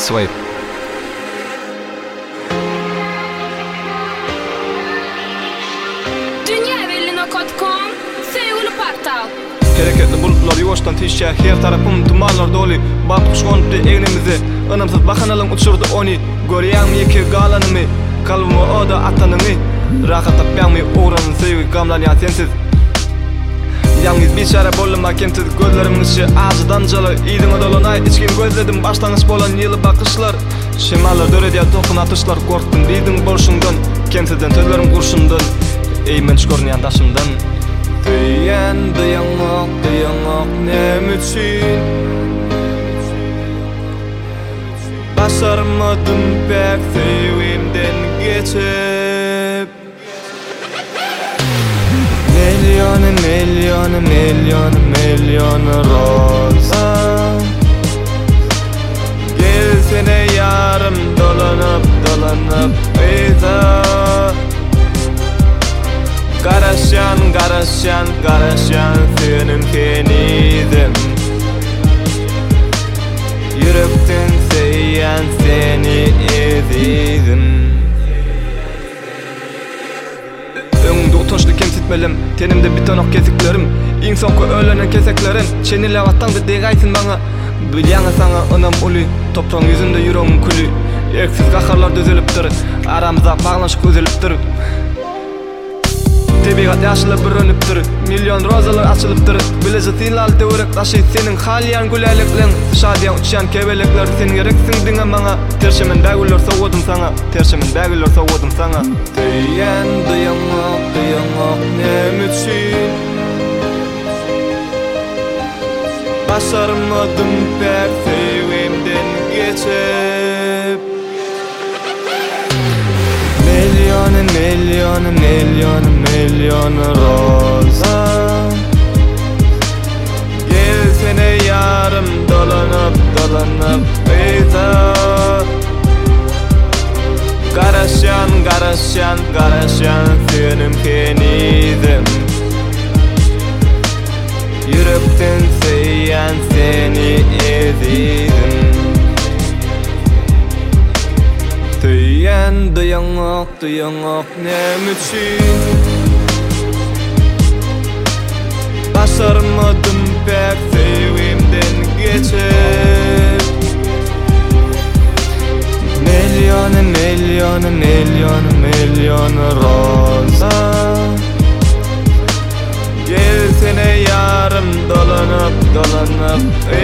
Swipe. Dünyavellino.com sevgili portal. Hareketli bulutlar yoğuştan tişe, her tarafım dumanlar dolu. Bak kuşkonuptu egnimizi, ınımsız bakanalım uçurdu onu. Görüyen mi iki galanımı, kalbimi oda atanımı. Rahat tapyan mi uğranın sevgi gamlanyan sensiz. Yalnız bir çare bolluma kemsiz gözlerimin ışığı acıdan calı. İyidin dolunay içkin gözledim başlangıç bolan yılı bakışlar. Şemallar dörediye dokun atışlar korktum deydin borşundan. Kemsizden sözlerim kurşundan, eymen çıkornayan taşımdan. Dayanmak nem için başarmadım pek sevimden geçip. Milyon roza gelsene yarım dolanıp eyza. Garaşan senin kenizim. Yürekten seyen seni ezizim. Öňüňde utançly kemsitmelim, tenimde bir tonok kesiklerim. İnsanko öğlenen keseklerin, çenile vattandı degaysın bana. Bilýäňi sana ınam uly, topraň yüzünde yüreğim külü. Eksiz gaharlar düzelipdir, aramyza baglanşyk üzülipdir. Tebigat yaşlı bürünüpdir, milyon rozalar açılıpdır. Bilece tinlal tevrek taşy senin halyan gülelikleň. Şadiýan uçýan kebelekler sen gereksin diňe maňa. Terşemen bägüller sowudum sana, Dayanmak nem için başarmadım pek sevimden geçip. Milyon roza gelsene yarım dolanıp eyza. Garaşan senin kenizim. Yürekten seyen seni ezizim. Dayanmak nem için başarmadım pek sevimden geçip. Milyon roza gelsene yarım dolanıp